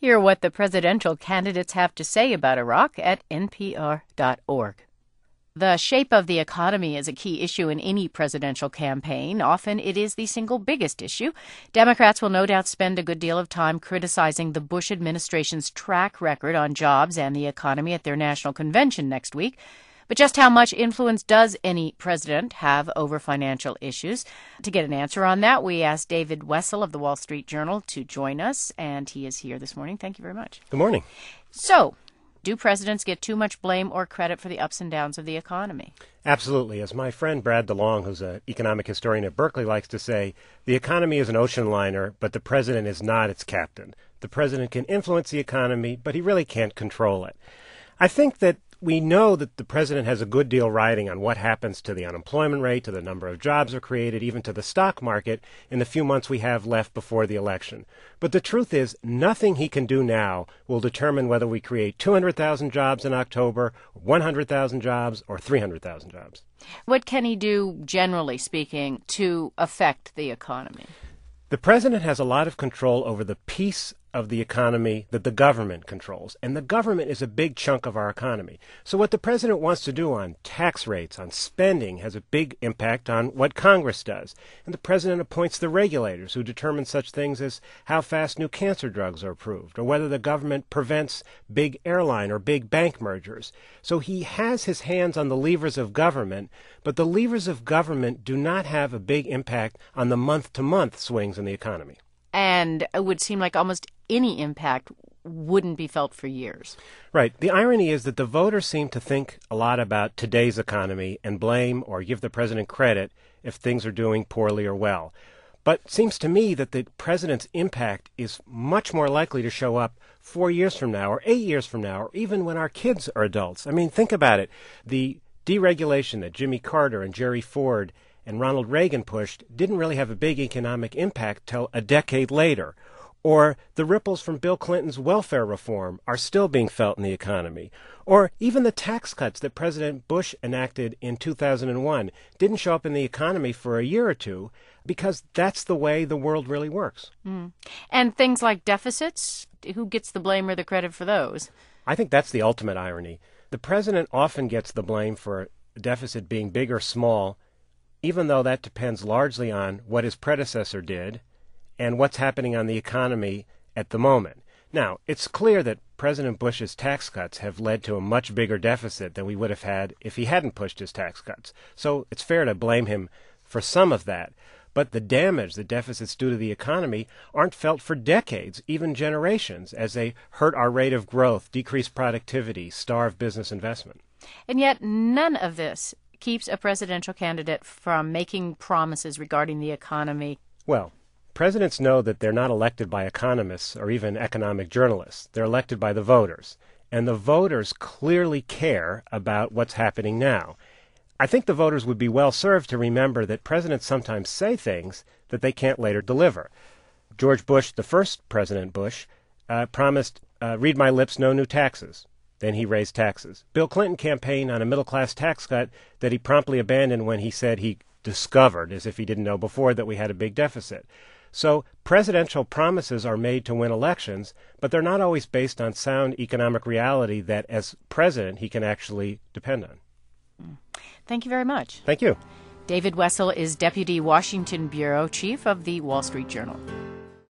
Hear what the presidential candidates have to say about Iraq at npr.org. The shape of the economy is a key issue in any presidential campaign. Often it is the single biggest issue. Democrats will no doubt spend a good deal of time criticizing the Bush administration's track record on jobs and the economy at their national convention next week. But just how much influence does any president have over financial issues? To get an answer on that, we asked David Wessel of the Wall Street Journal to join us, and he is here this morning. Thank you very much. Good morning. So, do presidents get too much blame or credit for the ups and downs of the economy? Absolutely. As my friend Brad DeLong, who's an economic historian at Berkeley, likes to say, the economy is an ocean liner, but the president is not its captain. The president can influence the economy, but he really can't control it. I think that we know that the president has a good deal riding on what happens to the unemployment rate, to the number of jobs are created, even to the stock market in the few months we have left before the election. But the truth is, nothing he can do now will determine whether we create 200,000 jobs in October, 100,000 jobs, or 300,000 jobs. What can he do, generally speaking, to affect the economy? The president has a lot of control over the piece of the economy that the government controls, and the government is a big chunk of our economy. So what the president wants to do on tax rates, on spending, has a big impact on what Congress does. And the president appoints the regulators who determine such things as how fast new cancer drugs are approved, or whether the government prevents big airline or big bank mergers. So he has his hands on the levers of government, but the levers of government do not have a big impact on the month-to-month swings in the economy. And it would seem like almost any impact wouldn't be felt for years. Right. The irony is that the voters seem to think a lot about today's economy and blame or give the president credit if things are doing poorly or well. But it seems to me that the president's impact is much more likely to show up 4 years from now or 8 years from now or even when our kids are adults. I mean, think about it. The deregulation that Jimmy Carter and Jerry Ford and Ronald Reagan pushed didn't really have a big economic impact till a decade later. Or the ripples from Bill Clinton's welfare reform are still being felt in the economy. Or even the tax cuts that President Bush enacted in 2001 didn't show up in the economy for a year or two because that's the way the world really works. And things like deficits, who gets the blame or the credit for those? I think that's the ultimate irony. The president often gets the blame for a deficit being big or small, even though that depends largely on what his predecessor did and what's happening on the economy at the moment. Now, it's clear that President Bush's tax cuts have led to a much bigger deficit than we would have had if he hadn't pushed his tax cuts. So it's fair to blame him for some of that. But the damage that deficits do to the economy aren't felt for decades, even generations, as they hurt our rate of growth, decrease productivity, starve business investment. And yet none of this keeps a presidential candidate from making promises regarding the economy. Well, presidents know that they're not elected by economists or even economic journalists. They're elected by the voters. And the voters clearly care about what's happening now. I think the voters would be well served to remember that presidents sometimes say things that they can't later deliver. George Bush, the first President Bush, promised, read my lips, no new taxes. Then he raised taxes. Bill Clinton campaigned on a middle-class tax cut that he promptly abandoned when he said he discovered, as if he didn't know before, that we had a big deficit. So presidential promises are made to win elections, but they're not always based on sound economic reality that, as president, he can actually depend on. Thank you very much. Thank you. David Wessel is Deputy Washington Bureau Chief of the Wall Street Journal.